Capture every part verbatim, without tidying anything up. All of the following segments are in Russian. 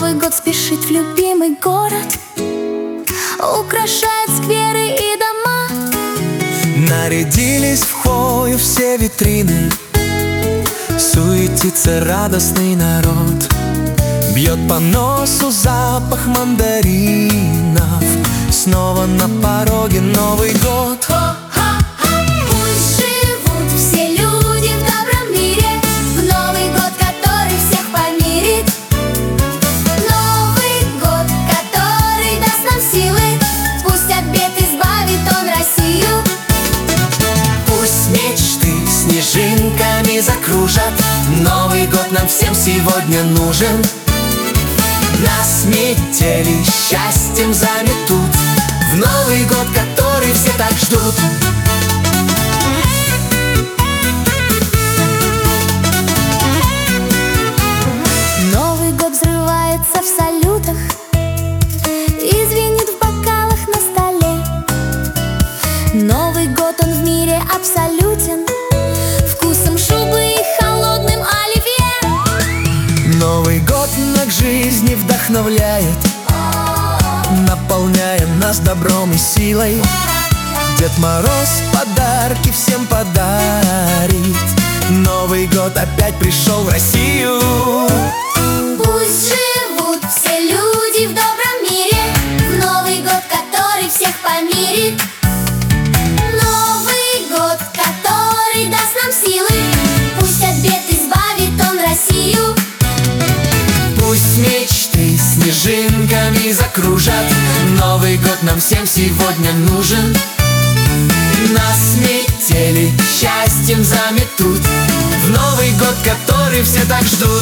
Новый год спешит в любимый город, украшает скверы и дома. Нарядились в хвою все витрины, суетится радостный народ. Бьет по носу запах мандаринов, снова на пороге Новый год. Пусть живут все люди в добром мире, в Новый год, который всех помирит. Новый год, который даст нам силы, пусть от бед избавит он Россию. Пусть мечты снежинками закружат, Новый год нам всем сегодня нужен. Нас метели счастьем заметут в Новый год, который все так ждут. Новый год взрывается в салютах и звенит в бокалах на столе. Новый год, он в мире абсолютен, вкусом шубы и холодным оливье. Новый год нас к жизни вдохновляет, наполняя нас добром и силой. Дед Мороз подарки всем подарит, Новый год опять пришел в Россию. Пусть живут все люди в добром мире, в Новый год, который всех помирит. Новый год, который даст нам силы, пусть от бед избавит он Россию. Пусть мечты снежинками закружат, Новый год нам всем сегодня нужен. Нас метели счастьем заметут в Новый год, который все так ждут.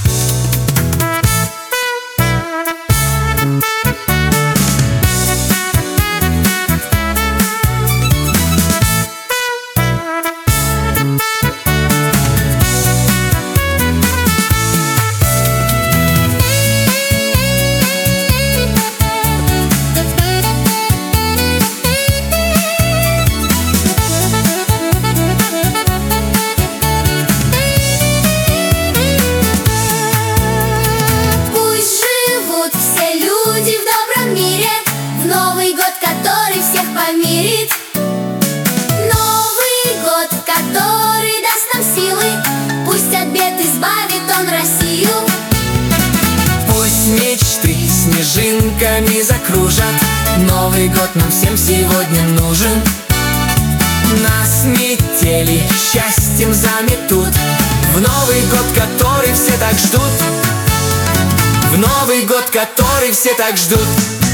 Помирит. Новый год, который даст нам силы, пусть от бед избавит он Россию. Пусть мечты снежинками закружат, Новый год нам всем сегодня нужен. Нас метели счастьем заметут в Новый год, который все так ждут. В Новый год, который все так ждут.